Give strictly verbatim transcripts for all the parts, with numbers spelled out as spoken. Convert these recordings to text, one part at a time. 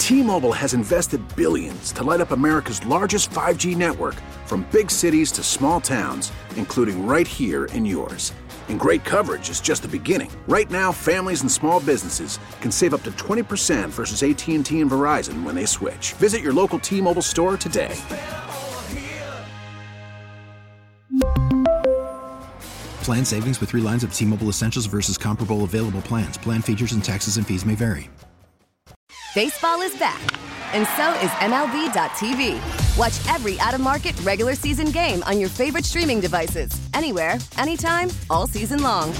T-Mobile has invested billions to light up America's largest five G network, from big cities to small towns, including right here in yours. And great coverage is just the beginning. Right now, families and small businesses can save up to twenty percent versus A T and T and Verizon when they switch. Visit your local T-Mobile store today. Plan savings with three lines of T-Mobile Essentials versus comparable available plans. Plan features and taxes and fees may vary. Baseball is back, and so is M L B dot T V. Watch every out-of-market regular season game on your favorite streaming devices, anywhere, anytime, all season long.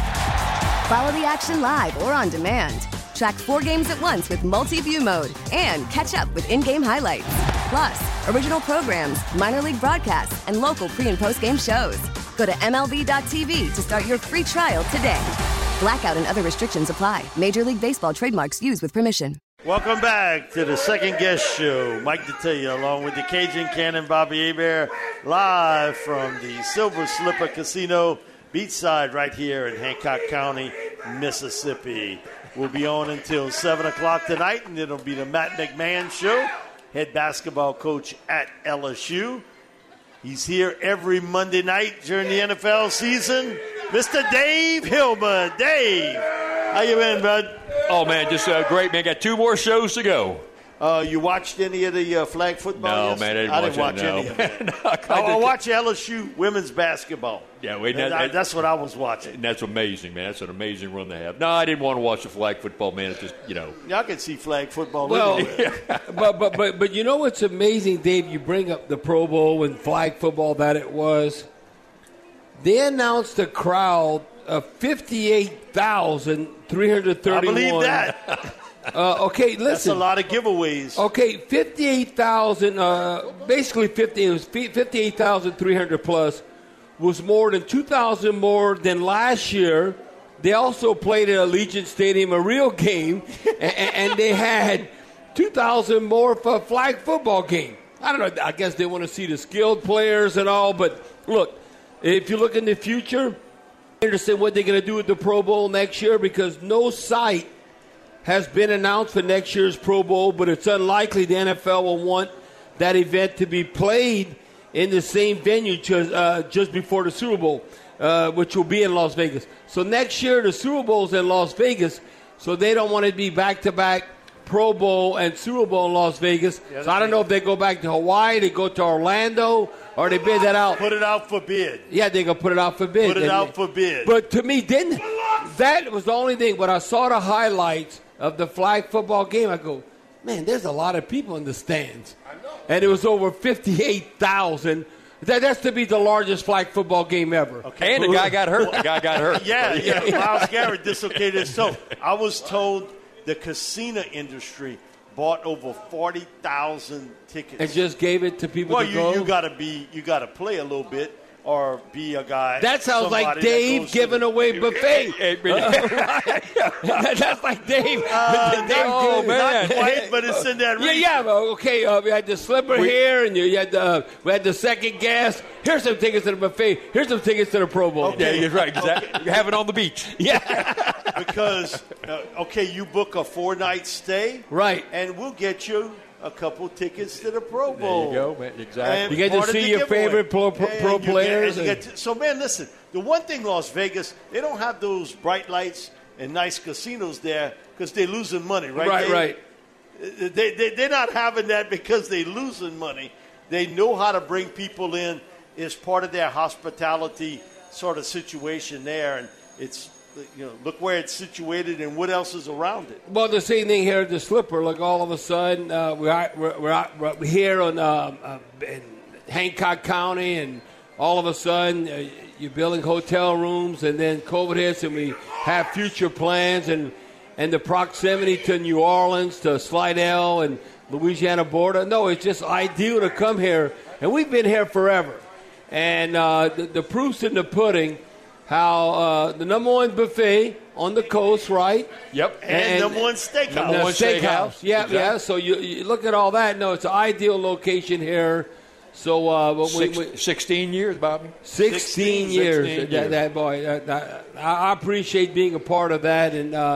Follow the action live or on demand. Track four games at once with multi-view mode and catch up with in-game highlights. Plus, original programs, minor league broadcasts, and local pre- and post-game shows. Go to M L B dot T V to start your free trial today. Blackout and other restrictions apply. Major League Baseball trademarks used with permission. Welcome back to the second guest show. Mike Detillier along with the Cajun Cannon Bobby Hebert, live from the Silver Slipper Casino beachside right here in Hancock County, Mississippi. We'll be on until seven o'clock tonight, and it'll be the Matt McMahon Show, head basketball coach at L S U. He's here every Monday night during the N F L season. Mister Dave Hillman. Dave, how you been, bud? Oh, man, just uh, great, man. Got two more shows to go. Uh, you watched any of the uh, flag football? No, yesterday? man, I didn't, I watch, didn't watch, it, any of it. no. I, I watched L S U women's basketball. Yeah, wait, that, that, that's what I was watching. And that's amazing, man. That's an amazing run they have. No, I didn't want to watch the flag football, man. It's just, you know. Y'all can see flag football. Well, but, but, but, but you know what's amazing, Dave? You bring up the Pro Bowl and flag football that it was. They announced a crowd of fifty-eight thousand three hundred thirty-one. I believe that. Uh, okay, listen. That's a lot of giveaways. Okay, fifty-eight thousand, uh, basically fifty, it was fifty-eight thousand three hundred plus, was more than two thousand more than last year. They also played at Allegiant Stadium, a real game, and, and they had two thousand more for a flag football game. I don't know, I guess they want to see the skilled players and all, but look, if you look in the future, I understand what they're going to do with the Pro Bowl next year, because no site has been announced for next year's Pro Bowl, but it's unlikely the N F L will want that event to be played in the same venue just, uh, just before the Super Bowl, uh, which will be in Las Vegas. So next year the Super Bowl's in Las Vegas, so they don't want to be back-to-back Pro Bowl and Super Bowl in Las Vegas. Yeah, so I don't know if they go back to Hawaii, they go to Orlando, or they bid that out. Put it out for bid. Yeah, they're going to put it out for bid. Put it and, out for bid. But to me, didn't that was the only thing. When I saw the highlights of the flag football game, I go, man, there's a lot of people in the stands. I know. And it was over fifty-eight thousand. That, that's to be the largest flag football game ever. Okay. And the guy got hurt. The guy got hurt. yeah, yeah. Myles Garrett dislocated his toe. I was told the casino industry bought over forty thousand tickets and just gave it to people. Well, to you go? you gotta be you gotta play a little bit or be a guy. That sounds like Dave giving the, away buffet. That's like Dave. Uh, Dave no, man. Not quite, but it's in that region. Yeah, yeah. Okay, uh, we had the slipper we, here, and you, you had the we had the second gas. Here's some tickets to the buffet. Here's some tickets to the Pro Bowl. Okay. Yeah, you're right. Exactly. Okay. You have it on the beach. Yeah. Because uh, okay, you book a four night stay, right, and we'll get you a couple tickets to the Pro Bowl. There you go, man. Exactly. And you get to see your favorite pro, pro, pro players. Get, and... to, so, man, listen. The one thing, Las Vegas, they don't have those bright lights and nice casinos there because they're losing money, right? Right, they, right. They, they, they're not having that because they're losing money. They know how to bring people in. It's part of their hospitality sort of situation there, and it's, you know, look where it's situated and what else is around it. Well, the same thing here at the Slipper. Like all of a sudden, uh, we're, we're, we're, we're here on, uh, uh, in Hancock County, and all of a sudden uh, you're building hotel rooms, and then COVID hits, and we have future plans, and and the proximity to New Orleans, to Slidell, and Louisiana border. No, it's just ideal to come here, and we've been here forever. And uh, the, the proof's in the pudding. How uh, the number one buffet on the coast, right? Yep. And, and number one steakhouse. Number one steakhouse. steakhouse. Yeah, exactly. yeah. So you, you look at all that. No, it's an ideal location here. So uh, but Six, we, we, sixteen years, Bobby. Sixteen, sixteen years. sixteen that, years. that boy. That, that, I appreciate being a part of that, and uh,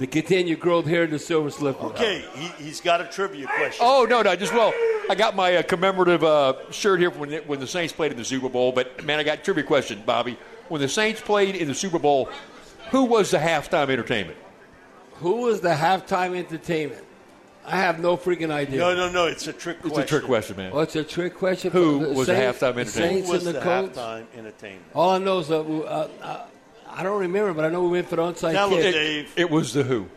the continued growth here in the Silver Slipper. Okay, he, he's got a trivia question. Oh, no, no, just, well, I got my uh, commemorative uh, shirt here when, when the Saints played in the Super Bowl. But, man, I got a trivia question, Bobby. When the Saints played in the Super Bowl, who was the halftime entertainment? Who was the halftime entertainment? I have no freaking idea. No, no, no. It's a trick It's question. a trick question, man. Oh, it's a trick question. Who The was the Saints- halftime entertainment? Saints Who was and the, the Colts? halftime entertainment? All I know is that uh, uh, I don't remember, but I know we went for the onside Tell him, kick. Dave. It was the Who.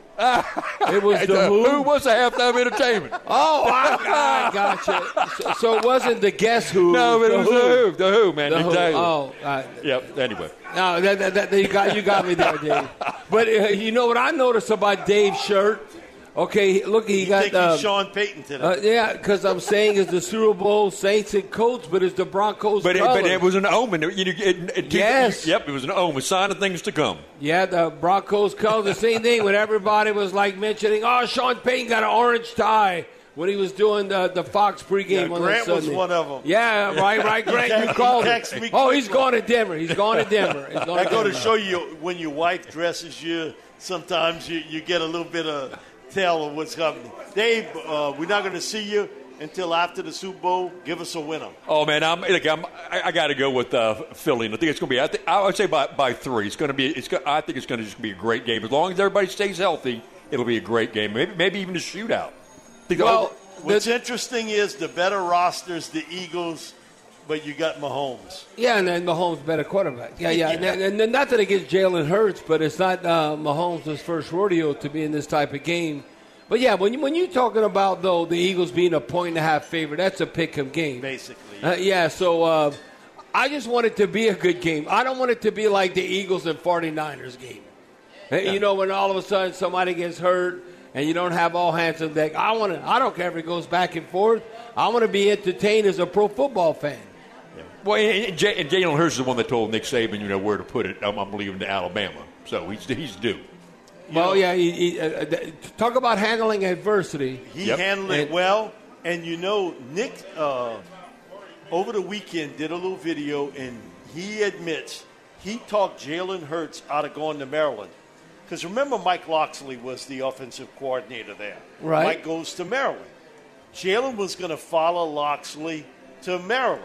It was the The who? Who was the halftime entertainment? Oh, I, I gotcha. So, so it wasn't the Guess Who. No, but it was the Who. The Who, man. The Who. Exactly. Oh, all right. Yep, anyway. No, that, that, that, you got you got me there, Dave. But uh, you know what I noticed about Dave's shirt? Okay, look, he You got. think um, he's Sean Payton today? uh, yeah, because I'm saying it's the Super Bowl Saints and Colts, but it's the Broncos. But it, colors. but it was an omen. It, you know, it, it, Yes. Yep, it was an omen, sign of things to come. Yeah, the Broncos colors. The same thing when everybody was like mentioning, oh, Sean Payton got an orange tie when he was doing the, the Fox pregame Yeah, on Grant that was Sunday. one of them. Yeah, right, right, Grant, He you text- called he it. texted me Oh, quick he's one. going to Denver. He's going to Denver. He's going I to go to Denver. show you when your wife dresses you, sometimes you, you get a little bit of tell of what's happening. Dave, uh, we're not going to see you until after the Super Bowl. Give us a winner. Oh man, I'm, look, I'm I, I got to go with uh, Philly. And I think it's going to be. I, think, I would say by, by three. It's going to be. It's. Go, I think it's going to just be a great game. As long as everybody stays healthy, it'll be a great game. Maybe maybe even a shootout. I think Well, What's the- interesting is the better rosters, the Eagles, but you got Mahomes. Yeah, and then Mahomes better quarterback. Yeah, yeah. Yeah. And, and, and not that against Jalen Hurts, but it's not uh, Mahomes' first rodeo to be in this type of game. But yeah, when you, when you're talking about though the Eagles being a point and a half favorite, that's a pick-em game. Basically. Uh, yeah. So uh, I just want it to be a good game. I don't want it to be like the Eagles and 49ers game. Uh, You know, when all of a sudden somebody gets hurt and you don't have all hands on deck. I want to. I don't care if it goes back and forth. I want to be entertained as a pro football fan. Well, and, J- and Jalen Hurts is the one that told Nick Saban, you know, where to put it. I'm, I'm leaving to Alabama, so he's he's due. Well, yeah. He, he, uh, uh, talk about handling adversity. He Yep. handled it And- well. And, you know, Nick, uh, over the weekend, did a little video, and he admits he talked Jalen Hurts out of going to Maryland. Because remember, Mike Locksley was the offensive coordinator there. Right. Mike goes to Maryland. Jalen was going to follow Locksley to Maryland.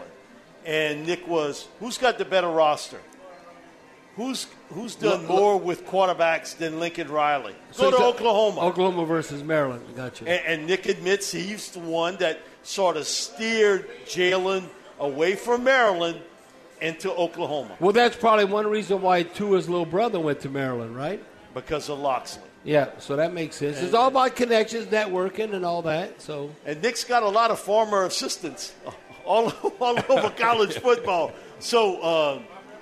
And Nick was, who's got the better roster? Who's who's done Lo- lo- more with quarterbacks than Lincoln Riley? So Go to it's a- Oklahoma. Oklahoma versus Maryland. Gotcha. And, and Nick admits he's the one that sort of steered Jalen away from Maryland into Oklahoma Well, that's probably one reason why Tua's little brother went to Maryland, right? because of Locksley. Yeah, so that makes sense. It's all about connections, networking, and all that. So And Nick's got a lot of former assistants all, all over college football. So uh,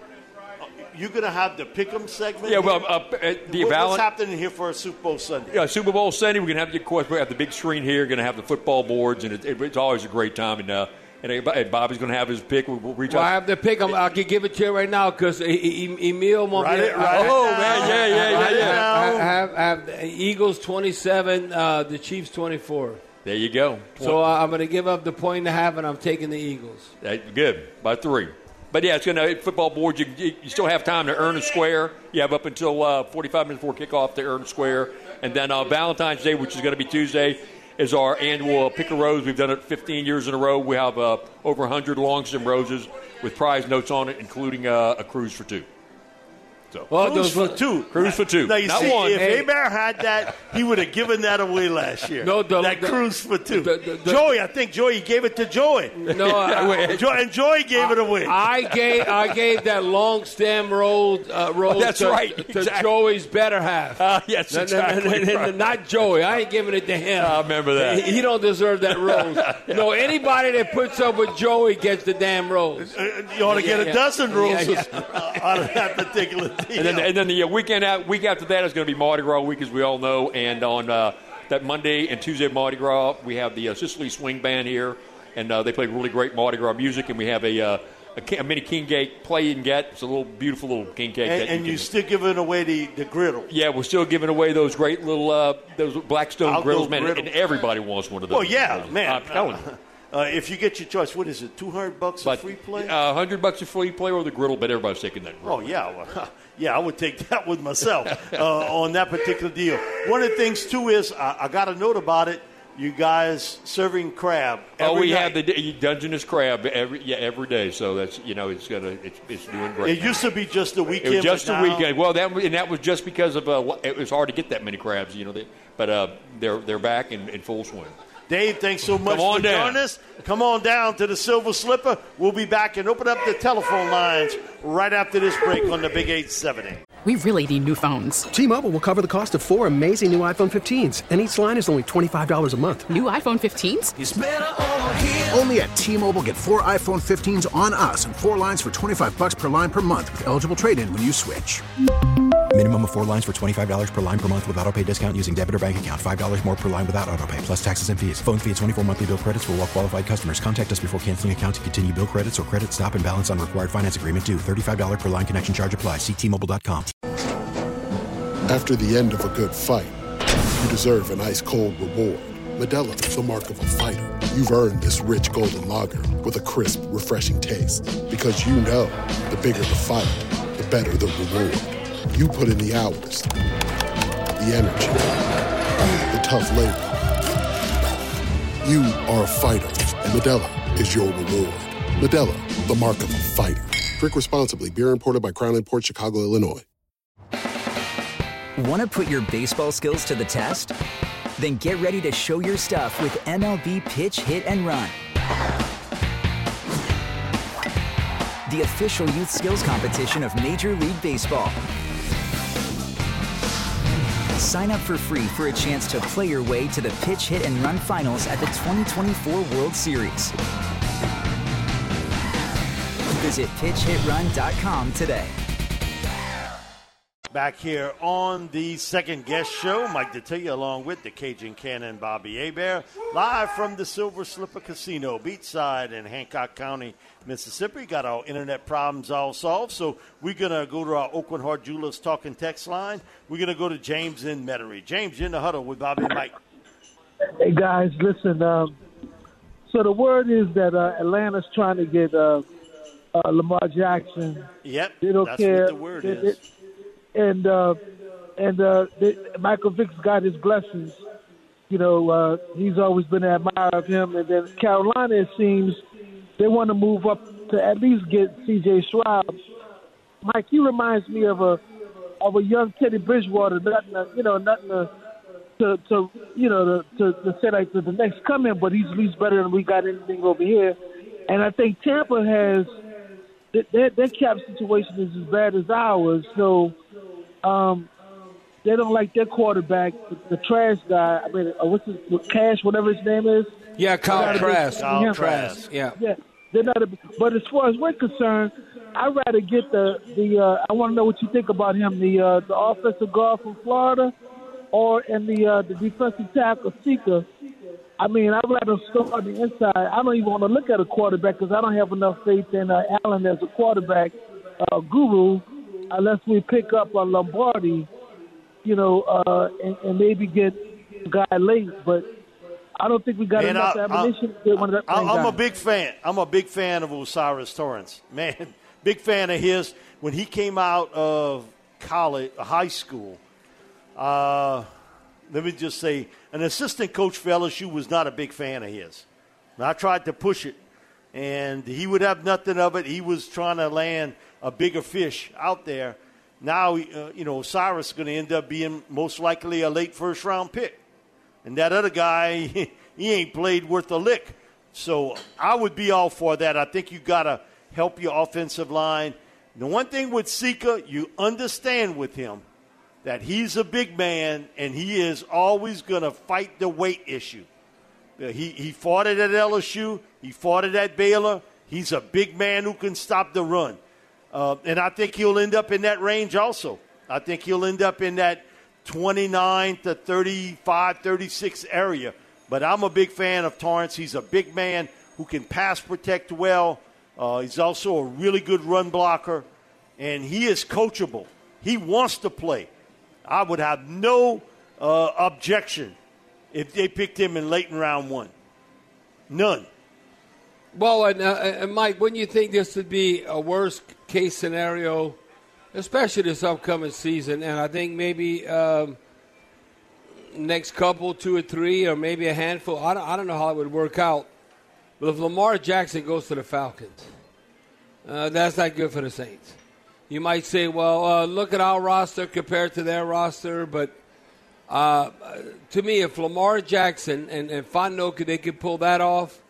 you're going to have the Pick'em segment? Yeah, well, here? uh, uh, the What- Val- What's happening here for a Super Bowl Sunday? Yeah, Super Bowl Sunday. We're gonna have, of course, we have the big screen here. Going to have the football boards, and it, it, it's always a great time. And uh, and, and Bobby's going to have his pick. We'll, we'll reach well, I out. have to pick him. I can give it to you right now because Emil won't Write be. it, write it Oh, down. man, yeah, yeah, yeah, Write it yeah. down. I have, I have the Eagles twenty-seven, uh, the Chiefs twenty-four. There you go. So uh, I'm going to give up the point and a half, and I'm taking the Eagles. That- good by three. But yeah, it's going to football board. You, you you still have time to earn a square. You have up until uh, forty-five minutes before kickoff to earn a square, and then uh, Valentine's Day, which is going to be Tuesday, is our annual uh, Pick a Rose. We've done it fifteen years in a row. We have uh, over one hundred long stem roses with prize notes on it, including uh, a cruise for two. So Well, Cruise those for two. Cruise for two. Now, you Not see, one. if Hey. Abear had that, he would have given that away last year. No, the- that the- cruise for two. the- the- the- Joey, I think Joey gave it to Joey. No, I, Jo- and Joey gave it away. I gave I gave that long stem rose uh, rose That's to, right, to exactly. Joey's better half. Uh, yes, No, no, exactly. no, no, no, right. not Joey. I ain't giving it to him. I remember that. He, he don't deserve that rose. No, anybody that puts up with Joey gets the damn rose. Uh, you ought to Yeah, get yeah. a dozen Yeah, roses yeah. uh, out of that particular deal. And then, and then the uh, weekend out, week after that is going to be Mardi Gras week, as we all know. And on uh, that Monday and Tuesday of Mardi Gras, we have the uh, Sicily Swing Band here, and uh, they play really great Mardi Gras music. And we have a, uh, a, ki- a mini king cake play and get. It's a little beautiful little king cake. and that and you you can- still giving away the, the griddle. yeah, we're still giving away those great little uh, those Blackstone Outdoor grills, man, griddles. and everybody wants one of those. Well, yeah, man. I'm telling you. Uh, if you get your choice, what is it, two hundred bucks a free play? Uh, one hundred bucks a free play or the griddle, but everybody's taking that griddle. Oh, yeah. Well, yeah, I would take that with myself uh, on that particular deal. One of the things, too, is I, I got a note about it. You guys serving crab every Oh, we night. have the Dungeness crab every yeah every day, so that's you know it's gonna it's, it's doing great. It used to be just a weekend. It was just but a now, weekend. Well, that and that was just because of uh, it was hard to get that many crabs, you know. They, but uh, they're they're back in, in full swing. Dave, thanks so much Come on for down. joining us. Come on down to the Silver Slipper. We'll be back and open up the telephone lines right after this break on the Big eight seventy. We really need new phones. T-Mobile will cover the cost of four amazing new iPhone fifteens, and each line is only twenty-five dollars a month. New iPhone fifteens? It's better over here. Only at T-Mobile, get four iPhone fifteens on us and four lines for twenty-five bucks per line per month with eligible trade-in when you switch. Minimum of four lines for twenty-five dollars per line per month with autopay discount using debit or bank account. five dollars more per line without autopay, plus taxes and fees. Phone fee at twenty-four monthly bill credits for well-qualified customers. Contact us before canceling account to continue bill credits or credit stop and balance on required finance agreement due. thirty-five dollars per line connection charge applies. See T Mobile dot com. After the end of a good fight, you deserve an ice-cold reward. Modelo is the mark of a fighter. You've earned this rich golden lager with a crisp, refreshing taste. Because you know, the bigger the fight, the better the reward. You put in the hours, the energy, the tough labor. You are a fighter, and Modelo is your reward. Modelo, the mark of a fighter. Drink responsibly. Beer imported by Crown Imports, Chicago, Illinois. Want to put your baseball skills to the test? Then get ready to show your stuff with M L B Pitch, Hit, and Run. The official youth skills competition of Major League Baseball. Sign up for free for a chance to play your way to the Pitch, Hit, and Run finals at the twenty twenty-four World Series. Visit pitch hit run dot com today. Back here on the second guest show, Mike Detillier along with the Cajun Cannon Bobby Hebert, live from the Silver Slipper Casino, beachside in Hancock County, Mississippi. Got our internet problems all solved, so we're going to go to our Oakland Hart Jewelers talking text line. We're going to go to James in Metairie. James, you're in the huddle with Bobby and Mike. Hey, guys, listen. Um, so the word is that uh, Atlanta's trying to get uh, uh, Lamar Jackson. Yep, they don't that's care. what the word they, is. They, And uh, and uh, they, Michael Vick's got his blessings. You know, uh, he's always been an admirer of him. And then Carolina, it seems, they want to move up to at least get C J Stroud. Mike, he reminds me of a of a young Teddy Bridgewater. Nothing, to, you know, nothing to, to, to you know to, to, to say like the, the next coming, but he's at least better than we got anything over here. And I think Tampa has their their cap situation is as bad as ours. So. Um, they don't like their quarterback, the, the trash guy. I mean, uh, what's his Cash, whatever his name is. Yeah, Kyle Trask. Kyle Trask. Yeah, yeah. They're not. A, but as far as we're concerned, I'd rather get the the. Uh, I want to know what you think about him, the uh, the offensive guard from Florida, or in the uh, the defensive tackle Sika. I mean, I'd rather start on the inside. I don't even want to look at a quarterback because I don't have enough faith in uh, Allen as a quarterback uh, guru. Unless we pick up on Lombardi, you know, uh, and, and maybe get a guy late, but I don't think we got Man, enough I, ammunition I, to get one of that. I, I'm guys. a big fan. I'm a big fan of Osiris Torrance. Man, big fan of his. When he came out of college, high school, uh, let me just say, an assistant coach for L S U was not a big fan of his. And I tried to push it, and he would have nothing of it. He was trying to land a bigger fish out there. Now, uh, you know, Osiris is going to end up being most likely a late first-round pick. And that other guy, he ain't played worth a lick. So I would be all for that. I think you got to help your offensive line. The one thing with Sika, you understand with him that he's a big man, and he is always going to fight the weight issue. He, he fought it at L S U. He fought it at Baylor. He's a big man who can stop the run. Uh, and I think he'll end up in that range also. I think he'll end up in that twenty-nine to thirty-five, thirty-six area. But I'm a big fan of Torrance. He's a big man who can pass protect well. Uh, he's also a really good run blocker. And he is coachable. He wants to play. I would have no uh, objection if they picked him in late in round one. None. Well, and, uh, and Mike, wouldn't you think this would be a worst-case scenario, especially this upcoming season? And I think maybe um, next couple, two or three, or maybe a handful. I don't, I don't know how it would work out. But if Lamar Jackson goes to the Falcons, uh, that's not good for the Saints. You might say, well, uh, look at our roster compared to their roster. But uh, to me, if Lamar Jackson and, and Fontenot, they could pull that off,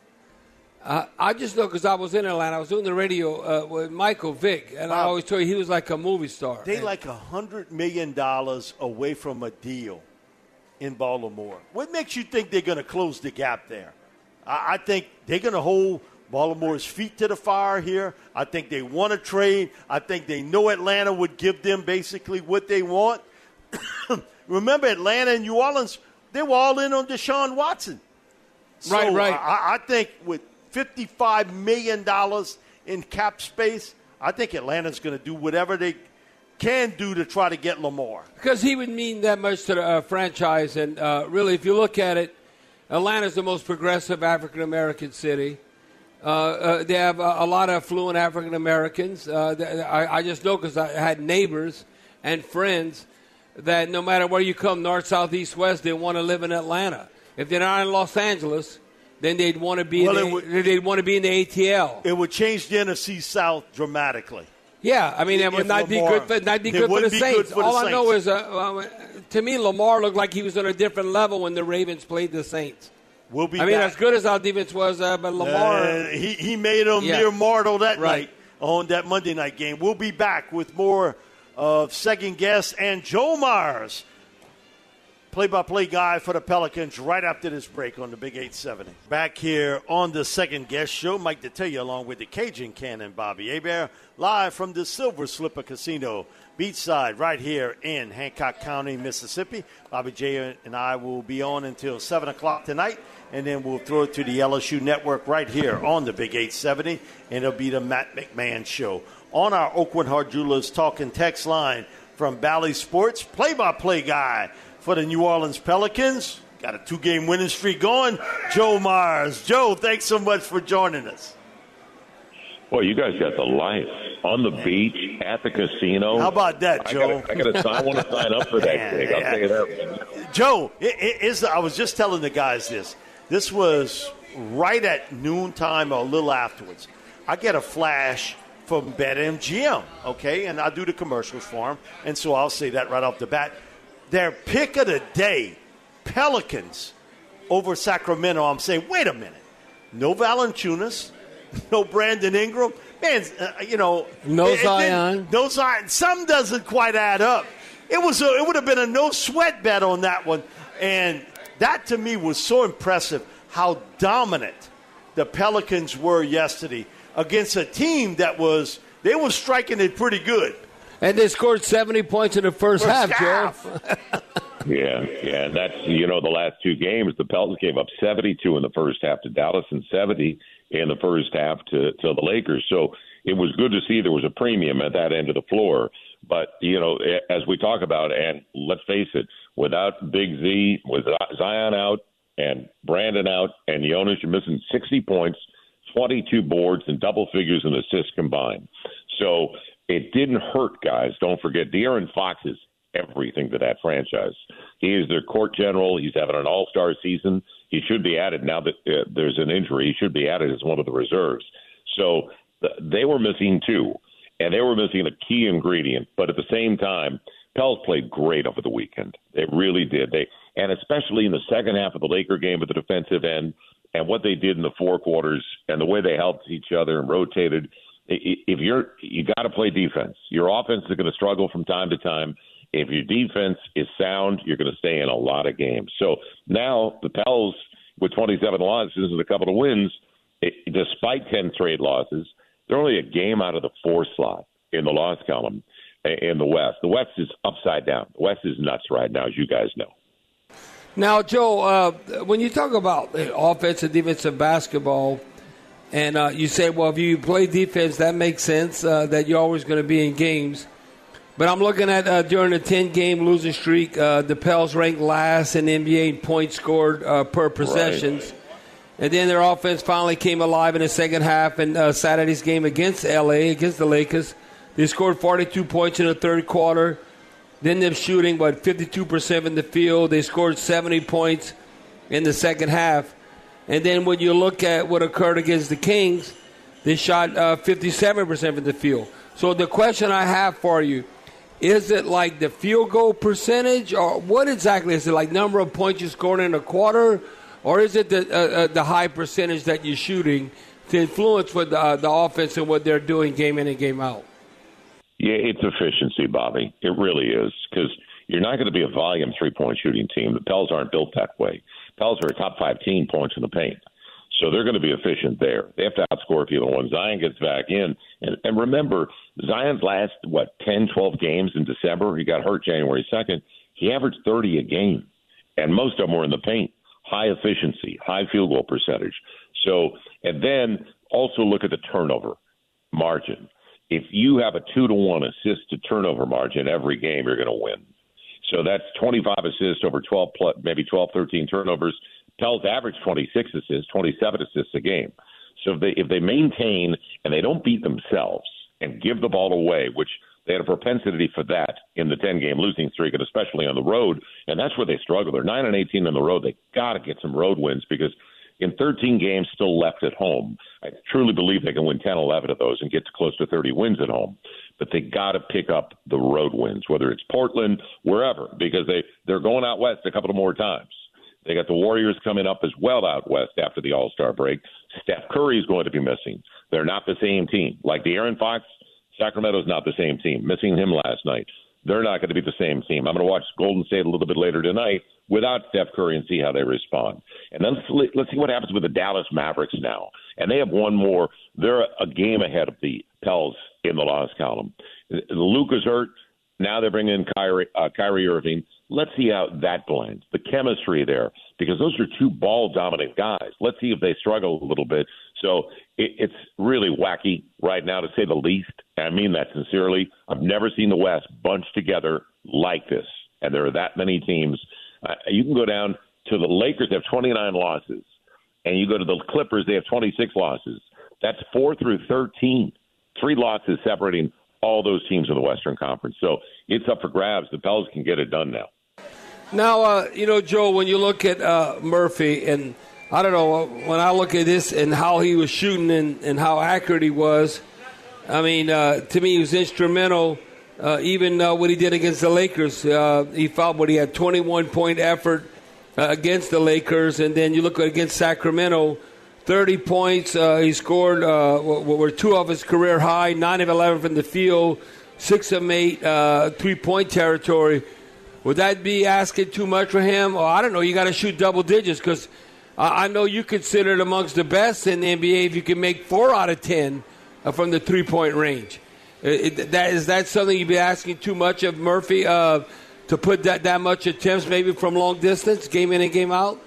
uh, I just know because I was in Atlanta. I was doing the radio uh, with Michael Vick, and Bob, I always told you he was like a movie star. They and, like one hundred million dollars away from a deal in Baltimore. What makes you think they're going to close the gap there? I, I think they're going to hold Baltimore's feet to the fire here. I think they want to trade. I think they know Atlanta would give them basically what they want. Remember, Atlanta and New Orleans, they were all in on Deshaun Watson. So right, right. I, I think with fifty-five million dollars in cap space, I think Atlanta's going to do whatever they can do to try to get Lamar. Because he would mean that much to the uh, franchise. And uh, really, if you look at it, Atlanta's the most progressive African-American city. Uh, uh, they have a, a lot of affluent African Americans. Uh, I, I just know because I had neighbors and friends that no matter where you come, north, south, east, west, they want to live in Atlanta. If they're not in Los Angeles, then they'd want to be. Well, in the, would, they'd want to be in the A T L. It would change the N F C South dramatically. Yeah, I mean, it would not be good for not be good for the Saints. For All the I Saints. know is, uh, uh, to me, Lamar looked like he was on a different level when the Ravens played the Saints. We'll be I mean, back. as good as our defense was, uh, but Lamar. Uh, he, he made them yeah. mere mortal that right. night on that Monday night game. We'll be back with more of Second Guess and Joe Myers, play-by-play guy for the Pelicans, right after this break on the Big eight seventy. Back here on the Second Guess Show, Mike Detillier along with the Cajun Cannon, Bobby Hebert, live from the Silver Slipper Casino, beachside, right here in Hancock County, Mississippi. Bobby J and I will be on until seven o'clock tonight, and then we'll throw it to the L S U Network right here on the Big eight seventy, and it'll be the Matt McMahon Show. On our Oakwood Hart Jewelers talk and text line from Bally Sports, play-by-play guy for the New Orleans Pelicans. Got a two-game winning streak going, Joe Myers. Joe, thanks so much for joining us. Well, you guys got the life on the beach, at the casino. How about that, Joe? I, gotta, I, gotta, I want to sign up for that gig. I'll tell you that. Joe, it, it is, I was just telling the guys this. This was right at noontime or a little afterwards. I get a flash from BetMGM, okay, and I do the commercials for them, and so I'll say that right off the bat. Their pick of the day, Pelicans over Sacramento. I'm saying, wait a minute. No Valanciunas, no Brandon Ingram. Man, uh, you know. No it, Zion. It no Zion. Some doesn't quite add up. It was. A, it would have been a no-sweat bet on that one. And that, to me, was so impressive how dominant the Pelicans were yesterday against a team that was, they were striking it pretty good. And they scored seventy points in the first, first half, half. Joe. Yeah, yeah, and that's, you know, the last two games, the Pelicans gave up seventy-two in the first half to Dallas and seventy in the first half to, to the Lakers. So it was good to see there was a premium at that end of the floor. But, you know, as we talk about, and let's face it, without Big Z, with Zion out and Brandon out and Jonas, you're missing sixty points, twenty-two boards, and double figures in assists combined. So it didn't hurt, guys. Don't forget, De'Aaron Fox is everything to that franchise. He is their court general. He's having an all-star season. He should be added now that uh, there's an injury. He should be added as one of the reserves. So th- they were missing two, and they were missing a key ingredient. But at the same time, Pels played great over the weekend. They really did. They and especially in the second half of the Laker game at the defensive end, and what they did in the four quarters, and the way they helped each other and rotated. If you're, you got to play defense. Your offense is going to struggle from time to time. If your defense is sound, you're going to stay in a lot of games. So now the Pels, with twenty-seven losses and a couple of wins, it, despite ten trade losses, they're only a game out of the four slot in the loss column in the West. The West is upside down. The West is nuts right now, as you guys know. Now, Joe, uh, when you talk about offensive, defensive basketball, and uh, you say, well, if you play defense, that makes sense, uh, that you're always going to be in games. But I'm looking at uh, during the ten-game losing streak, uh, the Pels ranked last in the N B A in points scored uh, per possessions. Right. And then their offense finally came alive in the second half in uh, Saturday's game against L A, against the Lakers. They scored forty-two points in the third quarter. Then they're shooting, what, fifty-two percent in the field. They scored seventy points in the second half. And then when you look at what occurred against the Kings, they shot uh, fifty-seven percent from the field. So the question I have for you, is it like the field goal percentage, or what exactly? Is it like number of points you scored in a quarter, or is it the uh, uh, the high percentage that you're shooting to influence what the, uh, the offense and what they're doing game in and game out? Yeah, it's efficiency, Bobby. It really is, because you're not going to be a volume three-point shooting team. The Pels aren't built that way. Pels are a top five team points in the paint. So they're going to be efficient there. They have to outscore people when Zion gets back in. And, and remember, Zion's last, what, ten, twelve games in December, he got hurt January second, he averaged thirty a game. And most of them were in the paint. High efficiency, high field goal percentage. So, and then also look at the turnover margin. If you have a two to one assist to turnover margin every game, you're going to win. So that's twenty-five assists over twelve, maybe twelve, thirteen turnovers. Pels average twenty-six assists, twenty-seven assists a game. So if they if they maintain and they don't beat themselves and give the ball away, which they had a propensity for that in the ten-game losing streak, and especially on the road, and that's where they struggle. They're nine and eighteen on the road. They got to get some road wins, because in thirteen games still left at home, I truly believe they can win ten, eleven of those and get to close to thirty wins at home. But they got to pick up the road wins, whether it's Portland, wherever, because they, they're going out west a couple of more times. They got the Warriors coming up as well out west after the All-Star break. Steph Curry is going to be missing. They're not the same team. Like De'Aaron Fox, Sacramento's not the same team. Missing him last night. They're not going to be the same team. I'm going to watch Golden State a little bit later tonight without Steph Curry and see how they respond. And then let's, let's see what happens with the Dallas Mavericks now. And they have one more. They're a game ahead of the Pels in the loss column. Luka's hurt. Now they're bringing in Kyrie, uh, Kyrie Irving. Let's see how that blends, the chemistry there, because those are two ball-dominant guys. Let's see if they struggle a little bit. So it, it's really wacky right now, to say the least. And I mean that sincerely. I've never seen the West bunched together like this, and there are that many teams. Uh, you can go down to the Lakers, they have twenty-nine losses, and you go to the Clippers, they have twenty-six losses. That's four through thirteen, three losses separating all those teams in the Western Conference. So it's up for grabs. The Pels can get it done now. Now, uh, you know, Joe, when you look at uh, Murphy, and I don't know, when I look at this and how he was shooting and, and how accurate he was, I mean, uh, to me, he was instrumental. Uh, even uh, what he did against the Lakers, uh, he felt what he had twenty-one point effort uh, against the Lakers, and then you look against Sacramento, thirty points. Uh, he scored uh, were two of his career high, nine of eleven from the field, six of eight uh, three-point territory. Would that be asking too much for him? Or I don't know. You got to shoot double digits, because I, I know you consider it amongst the best in the N B A if you can make four out of ten uh, from the three-point range. It, it, that, is that something you'd be asking too much of Murphy uh, to put that, that much attempts maybe from long distance, game in and game out?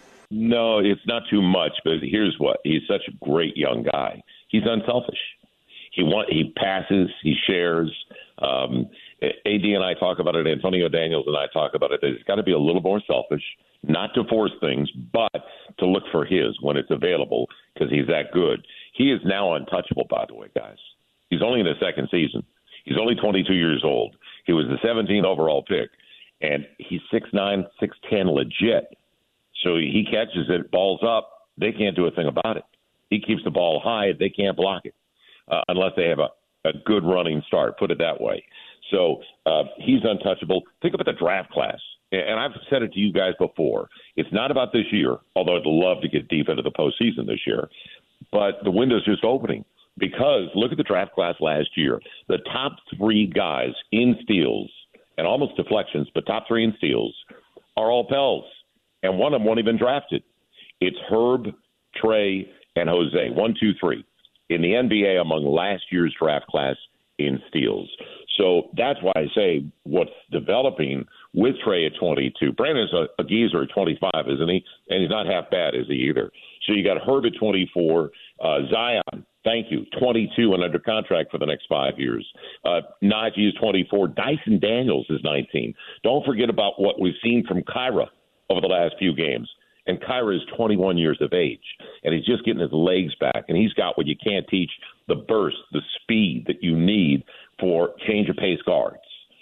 No, it's not too much, but here's what. He's such a great young guy. He's unselfish. He want, he passes, he shares. Um, A D and I talk about it, Antonio Daniels and I talk about it. It's got to be a little more selfish, not to force things, but to look for his when it's available, because he's that good. He is now untouchable, by the way, guys. He's only in his second season. He's only twenty-two years old. He was the seventeenth overall pick, and he's six nine, six ten legit. So he catches it, balls up. They can't do a thing about it. He keeps the ball high. They can't block it uh, unless they have a, a good running start, put it that way. So uh, he's untouchable. Think about the draft class. And I've said it to you guys before. It's not about this year, although I'd love to get deep into the postseason this year. But the window's just opening, because look at the draft class last year. The top three guys in steals, and almost deflections, but top three in steals, are all Pels. And one of them won't even drafted. It's Herb, Trey, and Jose. One, two, three. In the N B A among last year's draft class in steals. So that's why I say what's developing with Trey at twenty-two. Brandon's a, a geezer at twenty-five, isn't he? And he's not half bad, is he, either? So you got Herb at twenty-four. Uh, Zion, thank you, twenty-two and under contract for the next five years. Uh, Najee is twenty-four. Dyson Daniels is nineteen. Don't forget about what we've seen from Kyra over the last few games. And Kyra is twenty-one years of age, and he's just getting his legs back, and he's got what you can't teach, the burst, the speed that you need for change-of-pace guards.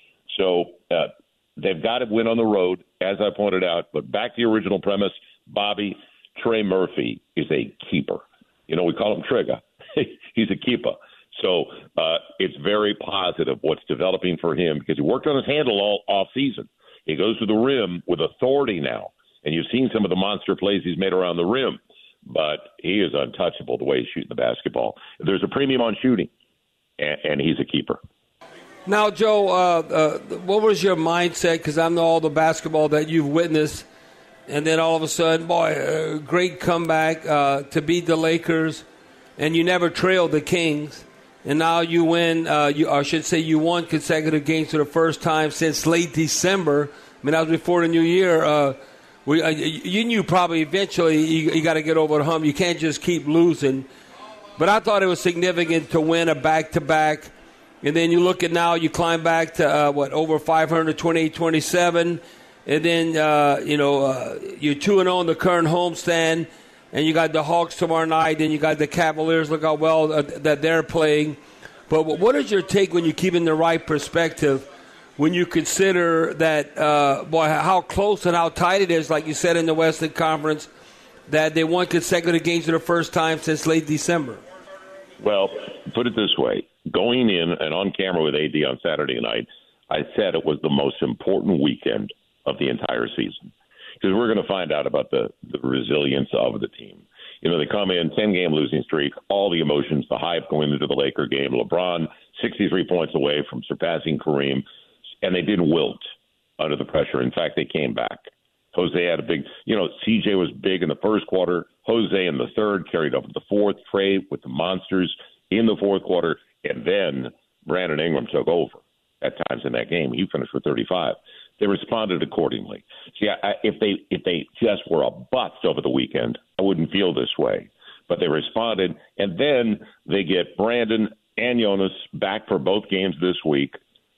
So uh, they've got to win on the road, as I pointed out. But back to the original premise, Bobby, Trey Murphy is a keeper. You know, we call him Trigger. He's a keeper. So uh, it's very positive what's developing for him because he worked on his handle all off season. He goes to the rim with authority now. And you've seen some of the monster plays he's made around the rim, but he is untouchable the way he's shooting the basketball. There's a premium on shooting, and, and he's a keeper. Now, Joe, uh, uh, what was your mindset? Because I know all the basketball that you've witnessed, and then all of a sudden, boy, a great comeback uh, to beat the Lakers, and you never trailed the Kings, and now you win, uh, you, or I should say you won consecutive games for the first time since late December. I mean, that was before the new year. Uh, We, uh, you knew probably eventually you, you got to get over the hump. You can't just keep losing. But I thought it was significant to win a back-to-back. And then you look at now, you climb back to, uh, what, over five hundred, twenty-eight twenty-seven. And then, uh, you know, uh, you're two and oh in the current homestand. And you got the Hawks tomorrow night. Then you got the Cavaliers. Look how well uh, that they're playing. But what is your take when you keep in the right perspective when you consider that, uh, boy, how close and how tight it is, like you said in the Western Conference, that they won consecutive games for the first time since late December? Well, put it this way. Going in and on camera with A D on Saturday night, I said it was the most important weekend of the entire season because we're going to find out about the, the resilience of the team. You know, they come in, ten-game losing streak, all the emotions, the hype going into the Laker game. LeBron, sixty-three points away from surpassing Kareem. And they didn't wilt under the pressure. In fact, they came back. Jose had a big, you know, C J was big in the first quarter. Jose in the third carried over to the fourth. Trey with the monsters in the fourth quarter. And then Brandon Ingram took over at times in that game. He finished with thirty-five. They responded accordingly. See, I, if they if they just were a bust over the weekend, I wouldn't feel this way. But they responded. And then they get Brandon and Jonas back for both games this week.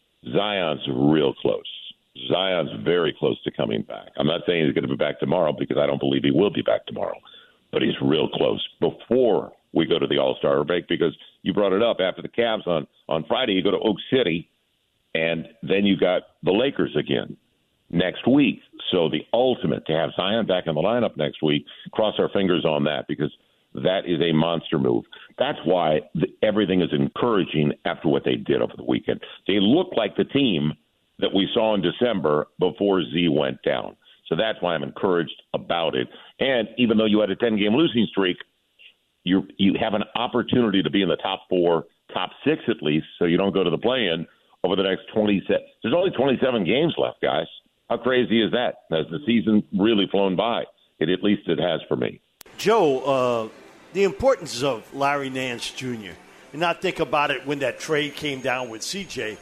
Zion's real close. Zion's very close to coming back. I'm not saying he's going to be back tomorrow because I don't believe he will be back tomorrow, but he's real close before we go to the All-Star break because you brought it up after the Cavs on, on Friday. You go to Oak City, and then you got the Lakers again next week. So the ultimate to have Zion back in the lineup next week, cross our fingers on that because that is a monster move. That's why the, everything is encouraging after what they did over the weekend. They look like the team that we saw in December before Z went down. So that's why I'm encouraged about it. And even though you had a ten-game losing streak, you you have an opportunity to be in the top four, top six at least, so you don't go to the play-in over the next twenty-seven. There's only twenty-seven games left, guys. How crazy is that? Has the season really flown by? It, at least it has for me. Joe, uh, the importance of Larry Nance Junior And I think about it when that trade came down with C J.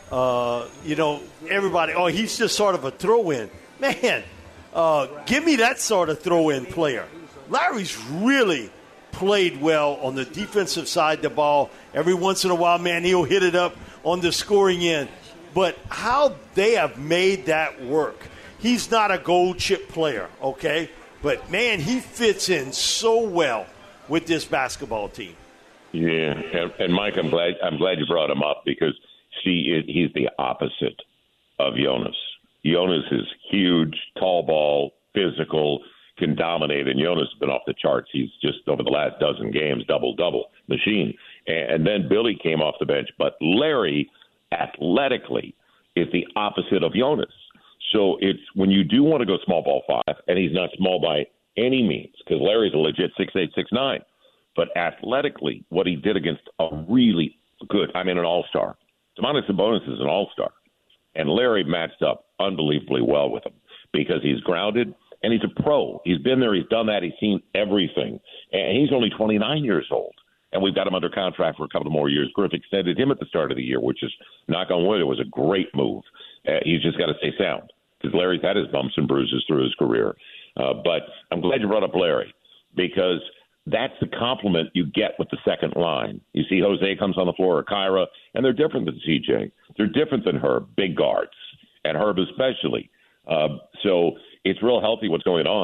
Uh, you know, everybody, oh, he's just sort of a throw-in. Man, uh, give me that sort of throw-in player. Larry's really played well on the defensive side of the ball. Every once in a while, man, he'll hit it up on the scoring end. But how they have made that work. He's not a gold chip player, okay? But, man, he fits in so well with this basketball team. Yeah, and, and Mike, I'm glad I'm glad you brought him up because, see, he's the opposite of Jonas. Jonas is huge, tall ball, physical, can dominate, and Jonas has been off the charts. He's just, over the last dozen games, double-double machine. And, and then Billy came off the bench. But Larry, athletically, is the opposite of Jonas. So it's when you do want to go small ball five, and he's not small by any means, because Larry's a legit six eight, six nine. But athletically, what he did against a really good, I mean, an all-star. Domantas Sabonis is an all-star. And Larry matched up unbelievably well with him because he's grounded, and he's a pro. He's been there. He's done that. He's seen everything. And he's only twenty-nine years old. And we've got him under contract for a couple more years. Griff extended him at the start of the year, which is, knock on wood, it was a great move. Uh, he's just got to stay sound because Larry's had his bumps and bruises through his career. Uh, but I'm glad you brought up Larry because that's the compliment you get with the second line. You see Jose comes on the floor, or Kyra, and they're different than C J. They're different than Herb, big guards, and Herb especially. Uh, so it's real healthy what's going on.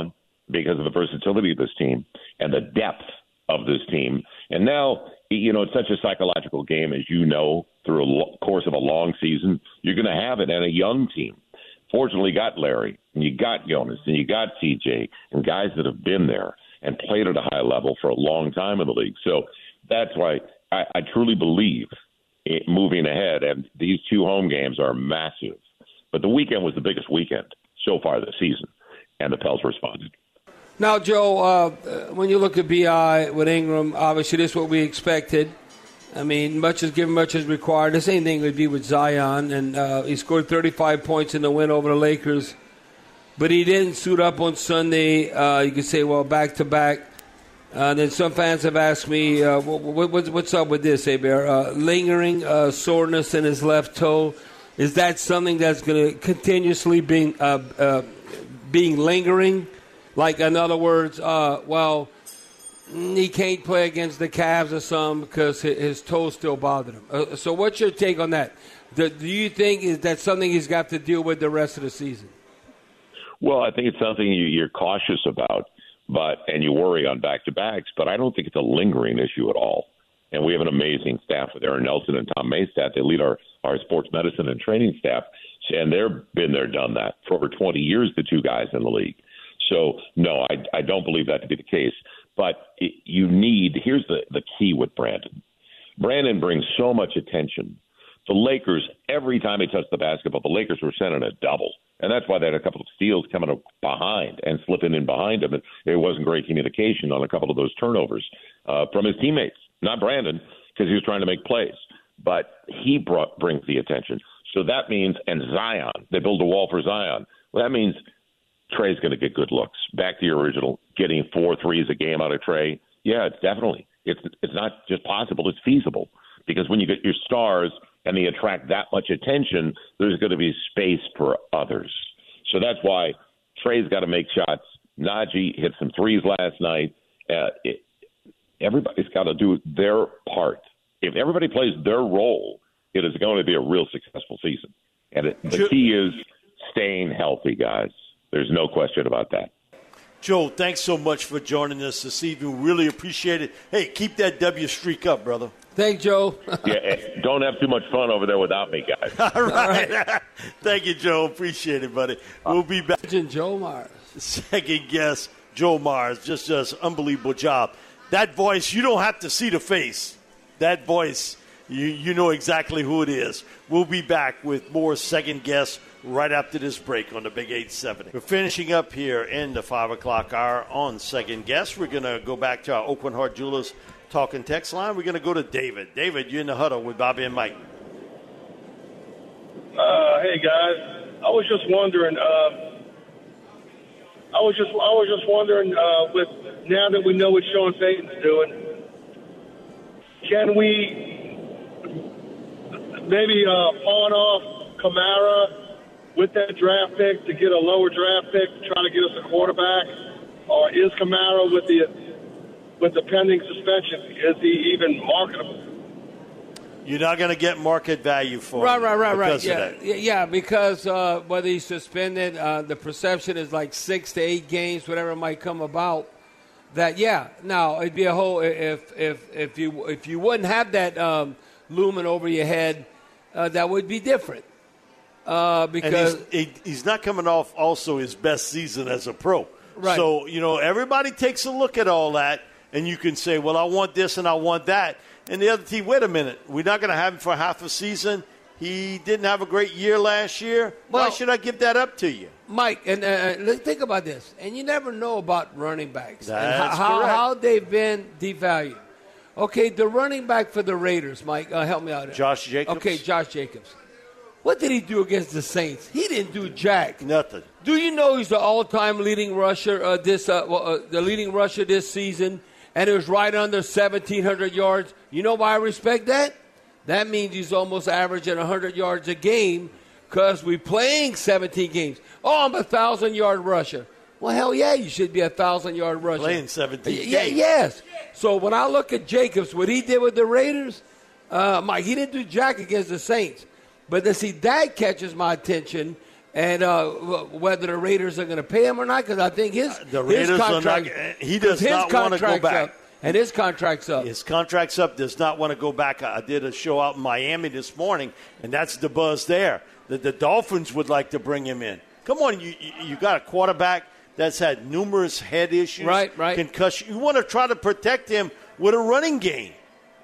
because of the versatility of this team and the depth of this team. And now, you know, it's such a psychological game, as you know, through a lo- course of a long season. You're going to have it in a young team. Fortunately, you got Larry, and you got Jonas, and you got C J, and guys that have been there and played at a high level for a long time in the league. So that's why I, I truly believe it moving ahead, and these two home games are massive. But the weekend was the biggest weekend so far this season, and the Pels responded. Now, Joe, uh, when you look at B I with Ingram, obviously this is what we expected. I mean, much is given, much is required. The same thing would be with Zion, and uh, he scored thirty-five points in the win over the Lakers. But he didn't suit up on Sunday. Uh, you could say, well, back-to-back. Uh, then some fans have asked me, uh, what, what, what's up with this, Hebert? Uh, lingering uh, soreness in his left toe. Is that something that's going to continuously being uh, uh, being lingering? Like, in other words, uh, well, he can't play against the Cavs or something because his toes still bothered him. Uh, so what's your take on that? Do, do you think is that something he's got to deal with the rest of the season? Well, I think it's something you, you're cautious about, but and you worry on back-to-backs, but I don't think it's a lingering issue at all. And we have an amazing staff with Aaron Nelson and Tom Maystat. They lead our, our sports medicine and training staff, and they've been there, done that for over twenty years, the two guys in the league. So, no, I, I don't believe that to be the case. But it, you need – here's the, the key with Brandon. Brandon brings so much attention. The Lakers, every time he touched the basketball, the Lakers were sending a double. And that's why they had a couple of steals coming up behind and slipping in behind him. And it wasn't great communication on a couple of those turnovers uh, from his teammates. Not Brandon, because he was trying to make plays. But he brought brings the attention. So that means – and Zion, they build a wall for Zion. Well, that means – Trey's going to get good looks. Back to your original, getting four threes a game out of Trey. Yeah, it's definitely. It's it's not just possible, it's feasible. Because when you get your stars and they attract that much attention, there's going to be space for others. So that's why Trey's got to make shots. Najee hit some threes last night. Uh, it, everybody's got to do their part. If everybody plays their role, it is going to be a real successful season. And it, the key is staying healthy, guys. There's no question about that. Joe, thanks so much for joining us this evening. Really appreciate it. Hey, keep that W streak up, brother. Thanks, Joe. Yeah, don't have too much fun over there without me, guys. All right. All right. Thank you, Joe. Appreciate it, buddy. We'll be back. Joe Mars. Second guest, Joe Mars. Just does an unbelievable job. That voice, you don't have to see the face. That voice, you, you know exactly who it is. We'll be back with more second guests right after this break on the Big eight seventy. We're finishing up here in the five o'clock hour on Second Guest. We're going to go back to our Aucoin Hart Jewelers talking text line. We're going to go to David. David, you're in the huddle with Bobby and Mike. Uh, hey, guys. I was just wondering, uh, I was just I was just wondering, uh, with now that we know what Sean Payton's doing, can we maybe uh, pawn off Kamara with that draft pick to get a lower draft pick to try to get us a quarterback? Or is Kamara with the with the pending suspension, is he even marketable? You're not going to get market value for right, him. Right, right, right, Yeah, right. Yeah, yeah, because uh, whether he's suspended, uh, the perception is like six to eight games, whatever might come about. That yeah, now it'd be a whole if if if you if you wouldn't have that um, looming over your head, uh, that would be different. Uh, because and he's, he's not coming off also his best season as a pro. Right. So, you know, everybody takes a look at all that, and you can say, well, I want this and I want that. And the other team, wait a minute, we're not going to have him for half a season. He didn't have a great year last year. Well, why should I give that up to you? Mike, and uh, let's think about this. And you never know about running backs. That's and how, correct. how they've been devalued. Okay, the running back for the Raiders, Mike, uh, help me out here. Josh Jacobs. Okay, Josh Jacobs. What did he do against the Saints? He didn't do jack. Nothing. Do you know he's the all-time leading rusher uh, this uh, well, uh, the leading rusher this season, and it was right under seventeen hundred yards? You know why I respect that? That means he's almost averaging one hundred yards a game because we're playing seventeen games. Oh, I'm a one thousand-yard rusher. Well, hell yeah, you should be a one thousand-yard rusher. Playing seventeen yeah, games. Yes. So when I look at Jacobs, what he did with the Raiders, uh, Mike, he didn't do jack against the Saints. But to see that catches my attention and uh, whether the Raiders are going to pay him or not, because I think his, uh, the his Raiders contract, are not, he does his not want to go back. Up, and his contract's up. His contract's up, does not want to go back. I did a show out in Miami this morning, and that's the buzz there. The, the Dolphins would like to bring him in. Come on, you, you, you got a quarterback that's had numerous head issues, right, right. concussion. You want to try to protect him with a running game.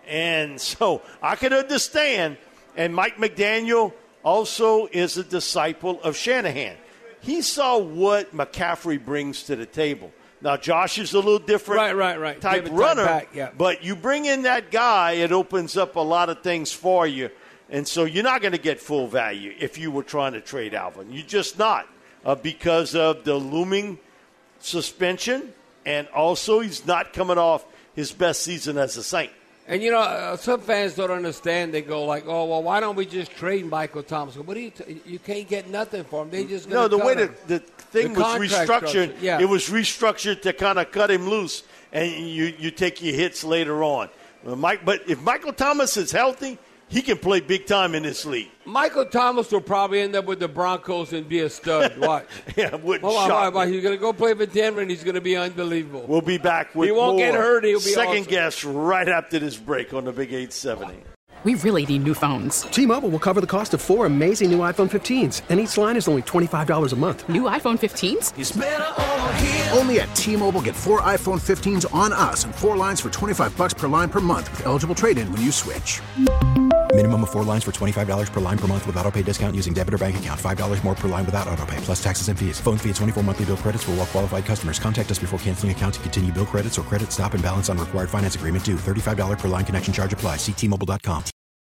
And so I can understand. And Mike McDaniel also is a disciple of Shanahan. He saw what McCaffrey brings to the table. Now, Josh is a little different right, right, right. type Give runner, back, yeah. but you bring in that guy, it opens up a lot of things for you. And so you're not going to get full value if you were trying to trade Alvin. You're just not uh, because of the looming suspension, and also he's not coming off his best season as a Saint. And, you know, uh, some fans don't understand. They go like, oh, well, why don't we just trade Michael Thomas? What do you t- you can't get nothing for him. They just No, the way the, the thing the was restructured, structure. Yeah. it was restructured to kind of cut him loose, and you, you take your hits later on. Well, Mike, but if Michael Thomas is healthy, he can play big time in this league. Michael Thomas will probably end up with the Broncos and be a stud. Watch. yeah, wouldn't well, shock why, why, me. He's going to go play for Denver, and he's going to be unbelievable. We'll be back with He won't more get hurt. He'll be second awesome. guess right after this break on the Big eight seventy. We really need new phones. T-Mobile will cover the cost of four amazing new iPhone fifteens, and each line is only twenty-five dollars a month. New iPhone fifteens? It's better over here. Only at T-Mobile, get four iPhone fifteens on us and four lines for twenty-five bucks per line per month with eligible trade-in when you switch. Minimum of four lines for twenty-five dollars per line per month with autopay discount using debit or bank account. five dollars more per line without autopay, plus taxes and fees. Phone fee at twenty-four monthly bill credits for well-qualified customers. Contact us before canceling account to continue bill credits or credit stop and balance on required finance agreement due. thirty-five dollars per line connection charge applies. See T Mobile dot com.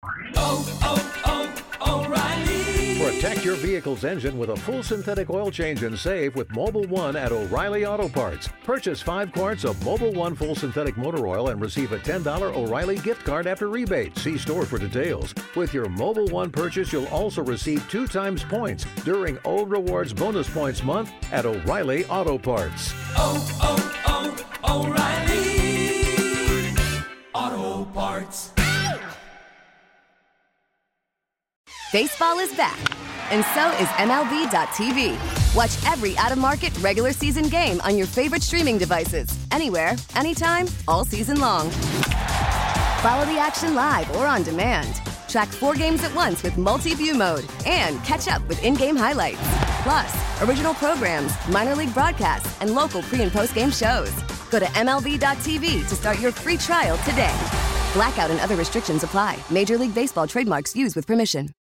Oh, oh, oh, O'Reilly. Protect your vehicle's engine with a full synthetic oil change and save with Mobile One at O'Reilly Auto Parts. Purchase five quarts of Mobile One full synthetic motor oil and receive a ten dollars O'Reilly gift card after rebate. See store for details. With your Mobile One purchase, you'll also receive two times points during O Rewards Bonus Points Month at O'Reilly Auto Parts. Oh, oh, oh, O'Reilly Auto Parts. Baseball is back, and so is M L B dot T V. Watch every out-of-market regular season game on your favorite streaming devices, anywhere, anytime, all season long. Follow the action live or on demand. Track four games at once with multi-view mode and catch up with in-game highlights. Plus, original programs, minor league broadcasts, and local pre- and post-game shows. Go to M L B dot T V to start your free trial today. Blackout and other restrictions apply. Major League Baseball trademarks used with permission.